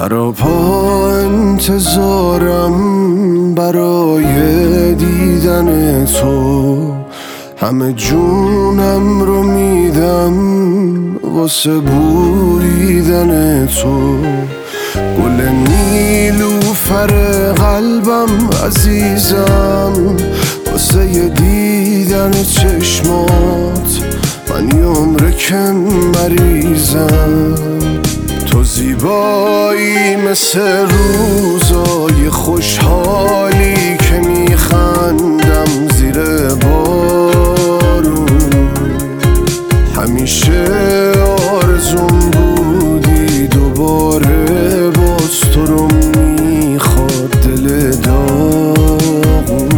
سراپا انتظارم برای دیدن تو، همه جونم رو میدم واسه بویدن تو. گل نیلوفر قلبم عزیزم، واسه یه دیدن چشمات من یه عمر کم مریضم. تو زیبایی مثل روزای خوشحالی که میخندم زیر بارون. همیشه آرزوم بودی دوباره باز تو رو میخواد دل داغون.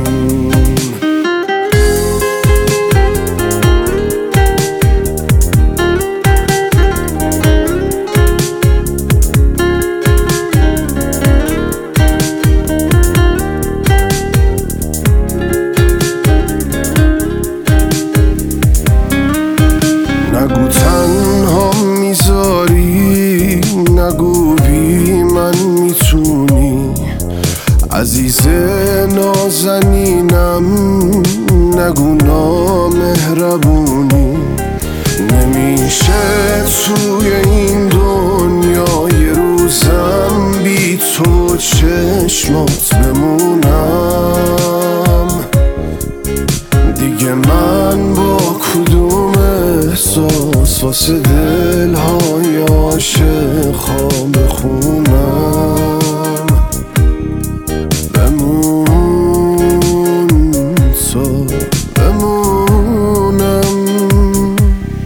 نگو تنها میذاری، نگو بی من میتونی، عزیز نازنینم نگو نامهربونی. نمیشه توی این دنیا یه روزم بی تو چشمات بمونم. دیگه من با کدوم احساس واسه دلهای عاشق خواب بخونم. بمون تو بمونم.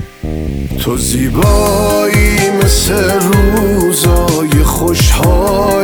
تو زیبایی مثل روزای خوشحال